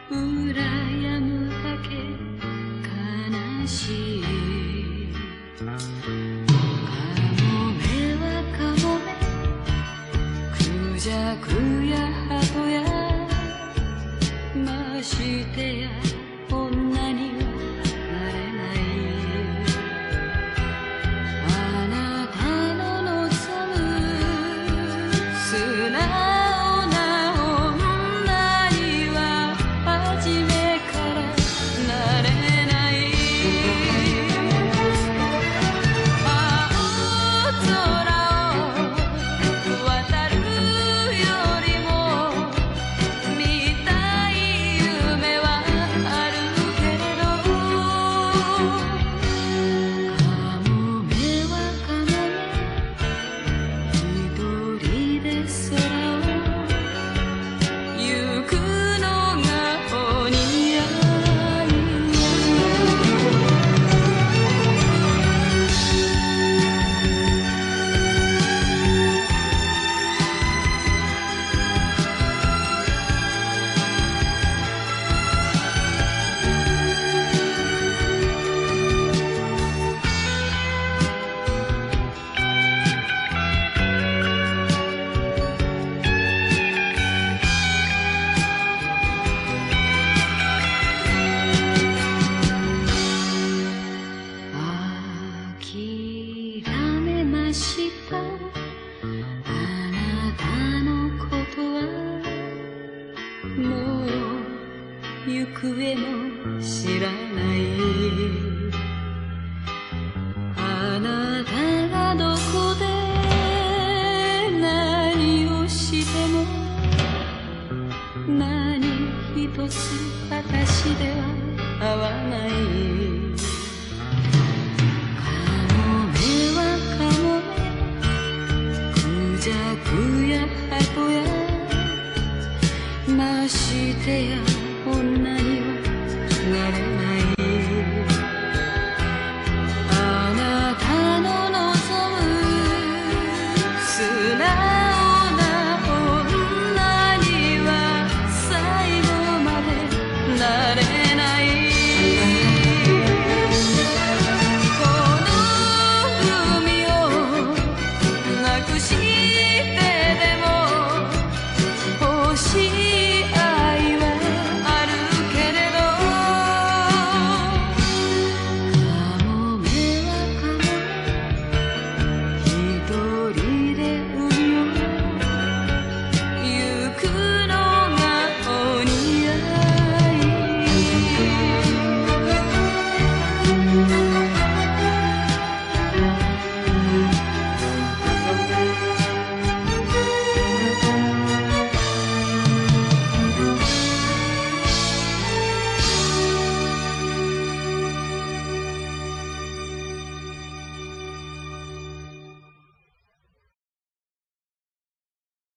羨むだけ悲しい。かもめはかもめ、クジャクや鳩や、ましてや女にはなれない。あなたの望む素直な女には初めからなれない。青空を渡るよりも見たい夢はあるけれど、かもめはかもめ、一人で空を行くのがお似合い。諦めました。あなたのことはもう行方も知らない。あなたがどこで何をしても何一つ私では合わない。かもめはかもめ、クジャクや鳩や、ましてや女にはなれ